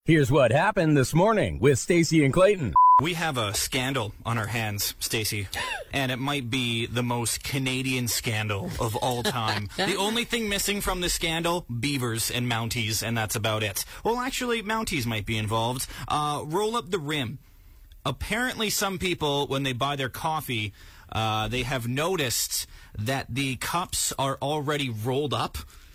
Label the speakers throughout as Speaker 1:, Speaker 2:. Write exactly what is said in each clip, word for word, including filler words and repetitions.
Speaker 1: Here's what happened this morning with Stacey and Clayton.
Speaker 2: We have a scandal on our hands, Stacey, and it might be the most Canadian scandal of all time. The only thing missing from this scandal, beavers and Mounties, and that's about it. Well, actually, Mounties might be involved. Uh, roll up the rim. Apparently, some people, when they buy their coffee, uh, they have noticed that the cups are already rolled up.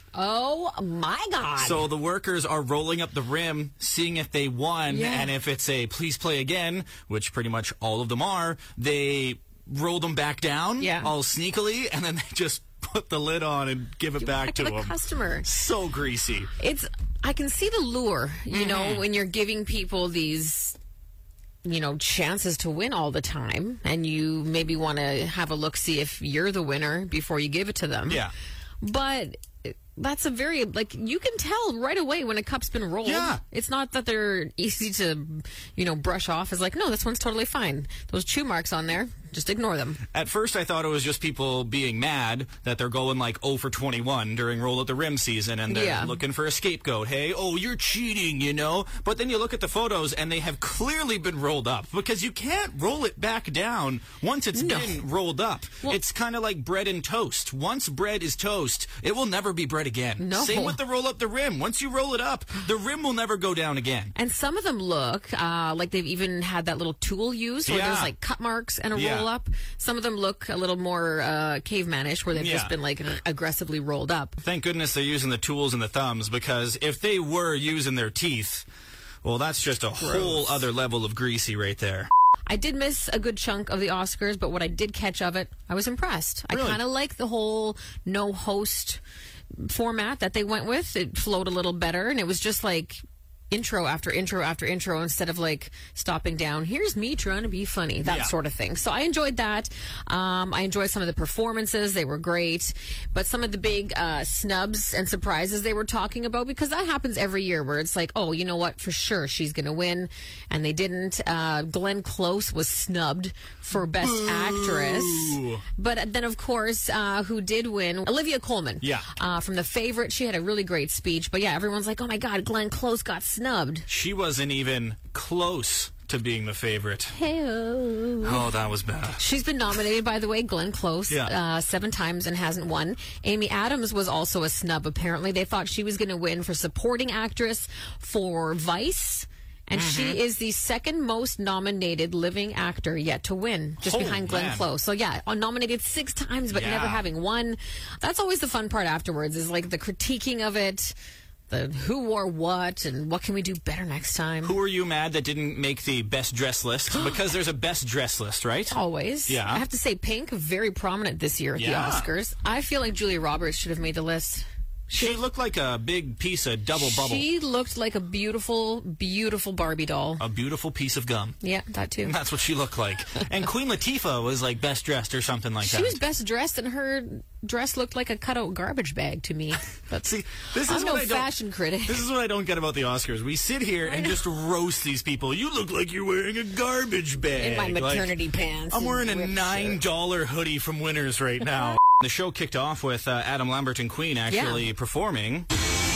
Speaker 3: Oh, my God.
Speaker 2: So the workers are rolling up the rim, seeing if they won,
Speaker 3: Yeah.
Speaker 2: and if it's a please play again, which pretty much all of them are, they roll them back down
Speaker 3: Yeah.
Speaker 2: all sneakily, and then they just put the lid on and give it
Speaker 3: Give
Speaker 2: back,
Speaker 3: back
Speaker 2: to,
Speaker 3: to the
Speaker 2: them.
Speaker 3: customer.
Speaker 2: So greasy.
Speaker 3: It's, I can see the lure, you
Speaker 2: Mm-hmm.
Speaker 3: know, when you're giving people these, you know, chances to win all the time, and you maybe want to have a look, see if you're the winner before you give it to them.
Speaker 2: Yeah.
Speaker 3: But that's a very, like, you can tell right away when a cup's been rolled.
Speaker 2: Yeah.
Speaker 3: It's not that they're easy to, you know, brush off. It's like, no, this one's totally fine. Those chew marks on there, just ignore them.
Speaker 2: At first, I thought it was just people being mad that they're going like oh for twenty-one during roll at the rim season, and they're
Speaker 3: Yeah.
Speaker 2: looking for a scapegoat. Hey, oh, you're cheating, you know? But then you look at the photos, and they have clearly been rolled up, because you can't roll it back down once it's
Speaker 3: No.
Speaker 2: been rolled up.
Speaker 3: Well-
Speaker 2: It's kind of like bread and toast. Once bread is toast, it will never be bread again.
Speaker 3: No.
Speaker 2: Same with the roll up the rim. Once you roll it up, the rim will never go down again.
Speaker 3: And some of them look uh, like they've even had that little tool used where
Speaker 2: Yeah.
Speaker 3: there's like cut marks and a
Speaker 2: Yeah.
Speaker 3: roll up. Some of them look a little more uh, cavemanish where they've
Speaker 2: Yeah.
Speaker 3: just been like aggressively rolled up.
Speaker 2: Thank goodness they're using the tools and the thumbs, because if they were using their teeth, well, that's just a whole other level of greasy right there.
Speaker 3: I did miss a good chunk of the Oscars, but what I did catch of it, I was impressed.
Speaker 2: Really?
Speaker 3: I kind of like the whole no host format that they went with. It flowed a little better, and it was just like intro after intro after intro instead of like stopping down. Here's me trying to be funny, that
Speaker 2: Yeah.
Speaker 3: sort of thing. So I enjoyed that. Um, I enjoyed some of the performances. They were great. But some of the big uh, snubs and surprises they were talking about, because that happens every year where it's like, oh, you know what? For sure she's going to win. And they didn't. Uh, Glenn Close was snubbed for Best Actress. But then, of course, uh, who did win? Olivia Colman.
Speaker 2: Yeah.
Speaker 3: Uh, from The Favorite. She had a really great speech. But yeah, everyone's like, oh my God, Glenn Close got snubbed.
Speaker 2: She wasn't even close to being the favorite.
Speaker 3: Hey-oh.
Speaker 2: Oh, that was bad.
Speaker 3: She's been nominated, by the way, Glenn Close,
Speaker 2: Yeah.
Speaker 3: uh, seven times and hasn't won. Amy Adams was also a snub, apparently. They thought she was going to win for supporting actress for Vice. And
Speaker 2: Mm-hmm.
Speaker 3: she is the second most nominated living actor yet to win, just
Speaker 2: Oh,
Speaker 3: behind Glenn
Speaker 2: man.
Speaker 3: Close. So, yeah, nominated six times, but
Speaker 2: Yeah.
Speaker 3: never having won. That's always the fun part afterwards, is like the critiquing of it, the who wore what, and what can we do better next time.
Speaker 2: Who are you mad that didn't make the best dress list? Because there's a best dress list, right?
Speaker 3: Always.
Speaker 2: Yeah.
Speaker 3: I have to say, Pink, very prominent this year at
Speaker 2: Yeah.
Speaker 3: the Oscars. I feel like Julia Roberts should have made the list.
Speaker 2: She looked like a big piece of double bubble.
Speaker 3: She looked like a beautiful, beautiful Barbie doll.
Speaker 2: A beautiful piece of gum.
Speaker 3: Yeah, that too.
Speaker 2: That's what she looked like. And Queen Latifah was like best dressed or something like
Speaker 3: She
Speaker 2: that.
Speaker 3: was best dressed, and her dress looked like a cutout garbage bag to me. But
Speaker 2: See, this
Speaker 3: I'm
Speaker 2: is
Speaker 3: no
Speaker 2: what I don't,
Speaker 3: fashion critic.
Speaker 2: This is what I don't get about the Oscars. We sit here and just roast these people. You look like you're wearing a garbage bag.
Speaker 3: In my
Speaker 2: Like,
Speaker 3: maternity pants.
Speaker 2: I'm
Speaker 3: and
Speaker 2: wearing a
Speaker 3: ripped
Speaker 2: nine dollar hoodie from Winners right now. The show kicked off with uh, Adam Lambert and Queen actually
Speaker 3: Yeah.
Speaker 2: performing.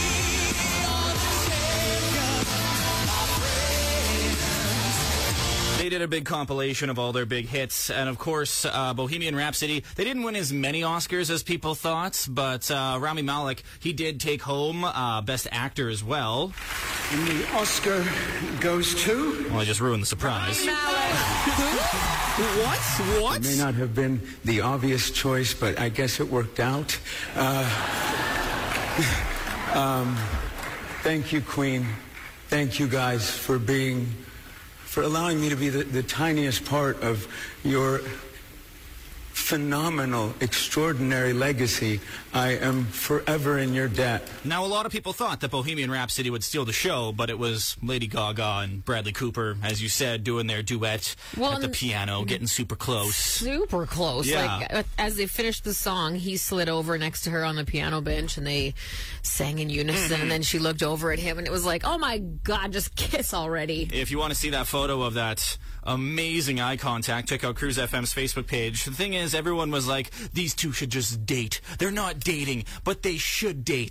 Speaker 2: They did a big compilation of all their big hits, and of course, uh, Bohemian Rhapsody. They didn't win as many Oscars as people thought, but uh, Rami Malek, he did take home uh, Best Actor as well.
Speaker 4: And the Oscar goes to...
Speaker 2: Well, I just ruined the surprise. What? What?
Speaker 4: May not have been the obvious choice, but I guess it worked out. Uh, um, thank you, Queen. Thank you guys for being... for allowing me to be the, the tiniest part of your phenomenal, extraordinary legacy. I am forever in your debt.
Speaker 2: Now, a lot of people thought that Bohemian Rhapsody would steal the show, but it was Lady Gaga and Bradley Cooper, as you said, doing their duet
Speaker 3: Well,
Speaker 2: at the
Speaker 3: and-
Speaker 2: piano, getting super close.
Speaker 3: Super close.
Speaker 2: Yeah.
Speaker 3: Like, uh, as they finished the song, he slid over next to her on the piano bench, and they sang in unison,
Speaker 2: Mm-hmm.
Speaker 3: and then she looked over at him, and it was like, oh my God, just kiss already.
Speaker 2: If you want to see that photo of that amazing eye contact, check out Cruise F M's Facebook page. The thing is, everyone was like, these two should just date. They're not dating, but they should date.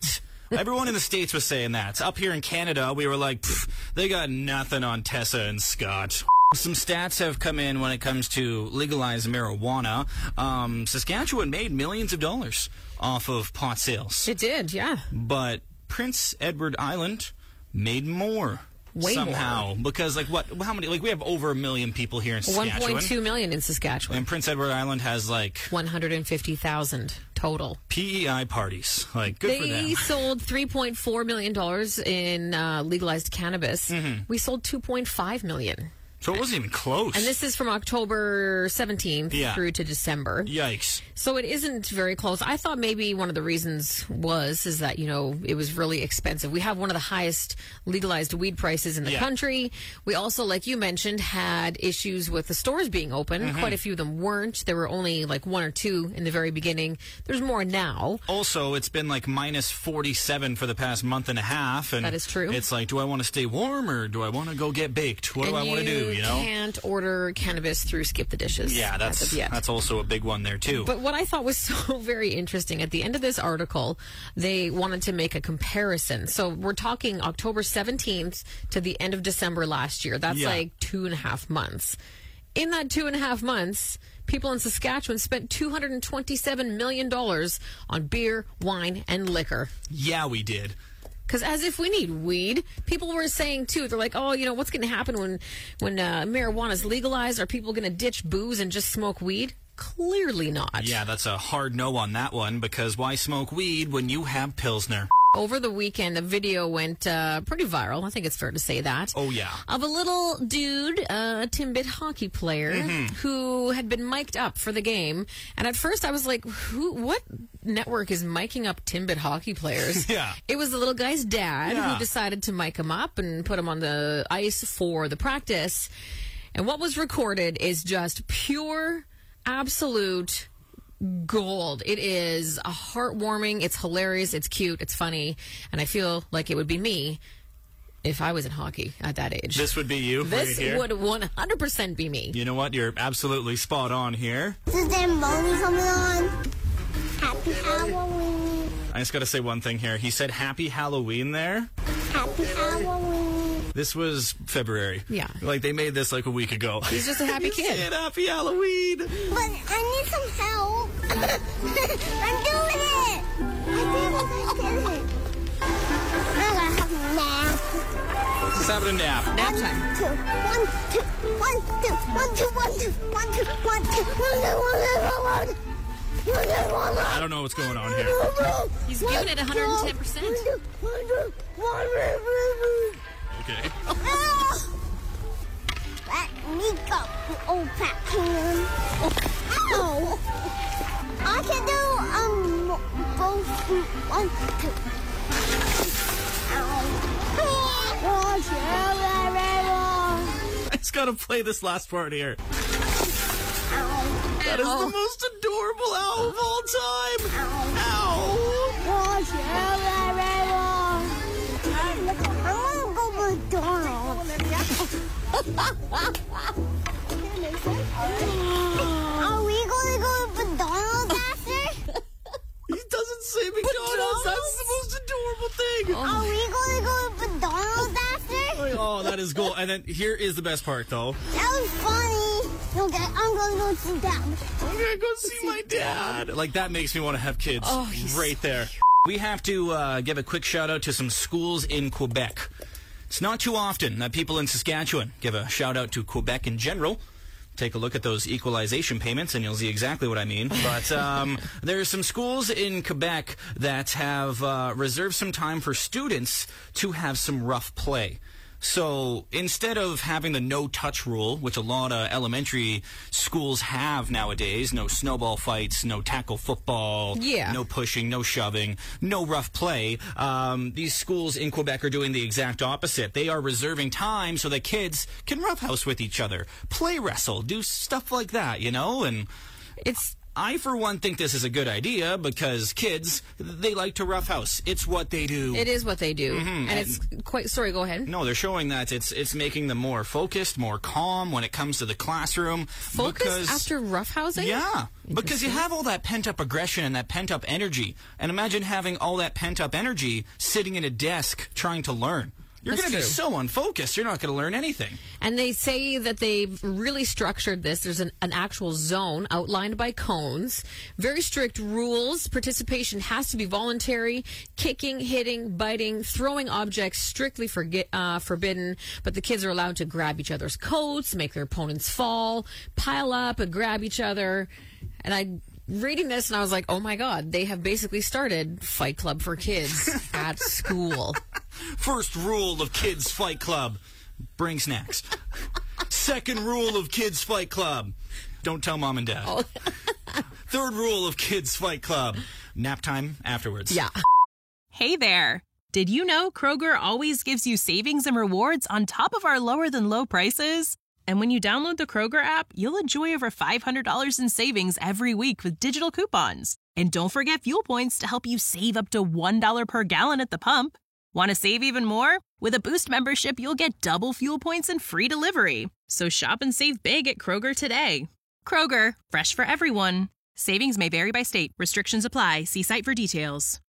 Speaker 2: Everyone in the States was saying that. Up here in Canada, we were like, they got nothing on Tessa and Scott. Some stats have come in when it comes to legalized marijuana. Um, Saskatchewan made millions of dollars off of pot sales.
Speaker 3: It did, yeah.
Speaker 2: But Prince Edward Island made more.
Speaker 3: Way
Speaker 2: somehow.
Speaker 3: more.
Speaker 2: Because, like, what? How many? Like, we have over a million people here in Saskatchewan.
Speaker 3: one point two million in Saskatchewan.
Speaker 2: And Prince Edward Island has, like...
Speaker 3: one hundred fifty thousand total.
Speaker 2: P E I parties. Like, good for them.
Speaker 3: They sold three point four million dollars in uh, legalized cannabis.
Speaker 2: Mm-hmm.
Speaker 3: We sold two point five million dollars.
Speaker 2: So it wasn't even close.
Speaker 3: And this is from October seventeenth
Speaker 2: yeah.
Speaker 3: through to December.
Speaker 2: Yikes.
Speaker 3: So it isn't very close. I thought maybe one of the reasons was is that, you know, it was really expensive. We have one of the highest legalized weed prices in the
Speaker 2: yeah.
Speaker 3: country. We also, like you mentioned, had issues with the stores being open.
Speaker 2: Mm-hmm.
Speaker 3: Quite a few of them weren't. There were only like one or two in the very beginning. There's more now.
Speaker 2: Also, it's been like minus forty-seven for the past month and a half. And
Speaker 3: that is true.
Speaker 2: It's like, do I want to stay warm or do I want to go get baked? What
Speaker 3: and
Speaker 2: do I want to do, you know?
Speaker 3: You can't order cannabis through Skip the Dishes.
Speaker 2: Yeah, that's
Speaker 3: as of yet.
Speaker 2: that's also a big one there, too.
Speaker 3: But what I thought was so very interesting, at the end of this article, they wanted to make a comparison. So we're talking October seventeenth to the end of December last year. That's
Speaker 2: yeah.
Speaker 3: like two and a half months. In that two and a half months, people in Saskatchewan spent two hundred twenty-seven million dollars on beer, wine, and liquor.
Speaker 2: Yeah, we did.
Speaker 3: Because as if we need weed. People were saying, too, they're like, oh, you know, what's going to happen when, when uh, marijuana is legalized? Are people going to ditch booze and just smoke weed? Clearly not.
Speaker 2: Yeah, that's a hard no on that one, because why smoke weed when you have Pilsner?
Speaker 3: Over the weekend, a video went uh, pretty viral. I think it's fair to say that.
Speaker 2: Oh, yeah.
Speaker 3: Of a little dude, uh, a Timbit hockey player, mm-hmm. who had been mic'd up for the game. And at first I was like, who? What network is miking up Timbit hockey players?
Speaker 2: Yeah.
Speaker 3: It was the little guy's dad
Speaker 2: yeah.
Speaker 3: who decided to mic him up and put him on the ice for the practice. And what was recorded is just pure, absolute gold. It is a heartwarming, it's hilarious, it's cute, it's funny, and I feel like it would be me if I was in hockey at that age.
Speaker 2: This would be you
Speaker 3: This
Speaker 2: right here.
Speaker 3: would one hundred percent be me.
Speaker 2: You know what? You're absolutely spot on here.
Speaker 5: Is there money coming on? Happy Halloween.
Speaker 2: I just got to say one thing here. He said Happy Halloween there.
Speaker 5: Happy Halloween.
Speaker 2: This was February.
Speaker 3: Yeah.
Speaker 2: Like, they made this like a week ago.
Speaker 3: He's just a happy
Speaker 2: He
Speaker 3: kid.
Speaker 2: said Happy Halloween.
Speaker 5: But I need some help. I'm doing it. I did it. I did it. I'm gonna have a nap.
Speaker 2: Just having a nap.
Speaker 3: Nap time.
Speaker 5: Two, one, two, one, two, one, two, one, two, one, two, one, two, one, two, one, two, one, two.
Speaker 2: I don't know what's going on here.
Speaker 3: He's giving it one hundred ten percent.
Speaker 2: Okay.
Speaker 5: Let me go, you old fat can. Ow. I can do um both. One, two. Ow.
Speaker 2: I just got to play this last part here.
Speaker 5: Ow.
Speaker 2: That is the most adorable owl of all time. Ow.
Speaker 5: I want to go to McDonald's. Are we going to go to McDonald's after?
Speaker 2: He doesn't say McDonald's. That's the most adorable thing.
Speaker 5: Are we going to go to McDonald's after?
Speaker 2: Oh, that is cool. And then here is the best part, though.
Speaker 5: That was funny. Okay, I'm going to go see Dad.
Speaker 2: I'm gonna go see my dad. Like, that makes me want to have kids.
Speaker 3: Oh, he's
Speaker 2: right there. We have to uh, give a quick shout out to some schools in Quebec. It's not too often that people in Saskatchewan give a shout out to Quebec in general. Take a look at those equalization payments and you'll see exactly what I mean. But um, there are some schools in Quebec that have uh, reserved some time for students to have some rough play. So instead of having the no-touch rule, which a lot of elementary schools have nowadays, no snowball fights, no tackle football,
Speaker 3: yeah.
Speaker 2: no pushing, no shoving, no rough play, um, these schools in Quebec are doing the exact opposite. They are reserving time so that kids can roughhouse with each other, play wrestle, do stuff like that, you know? And
Speaker 3: It's
Speaker 2: I, for one, think this is a good idea because kids, they like to roughhouse. It's what they do.
Speaker 3: It is what they do.
Speaker 2: Mm-hmm.
Speaker 3: And,
Speaker 2: And-
Speaker 3: it's quite, sorry, go ahead.
Speaker 2: No, they're showing that it's it's making them more focused, more calm when it comes to the classroom.
Speaker 3: Focus
Speaker 2: because,
Speaker 3: after roughhousing?
Speaker 2: Yeah, because you have all that pent-up aggression and that pent-up energy. And imagine having all that pent-up energy sitting in a desk trying to learn. You're
Speaker 3: That's
Speaker 2: going to be
Speaker 3: true.
Speaker 2: so unfocused, you're not going to learn anything.
Speaker 3: And they say that they've really structured this. There's an, an actual zone outlined by cones. Very strict rules. Participation has to be voluntary. Kicking, hitting, biting, throwing objects strictly forget, uh, forbidden. But the kids are allowed to grab each other's coats, make their opponents fall, pile up and grab each other. And I... reading this, and I was like, oh my God, they have basically started Fight Club for kids at school.
Speaker 2: First rule of Kids Fight Club, bring snacks. Second rule of Kids Fight Club, don't tell mom and dad.
Speaker 3: Oh.
Speaker 2: Third rule of Kids Fight Club, nap time afterwards.
Speaker 3: Yeah.
Speaker 6: Hey there. Did you know Kroger always gives you savings and rewards on top of our lower than low prices? And when you download the Kroger app, you'll enjoy over five hundred dollars in savings every week with digital coupons. And don't forget fuel points to help you save up to one dollar per gallon at the pump. Want to save even more? With a Boost membership, you'll get double fuel points and free delivery. So shop and save big at Kroger today. Kroger, fresh for everyone. Savings may vary by state. Restrictions apply. See site for details.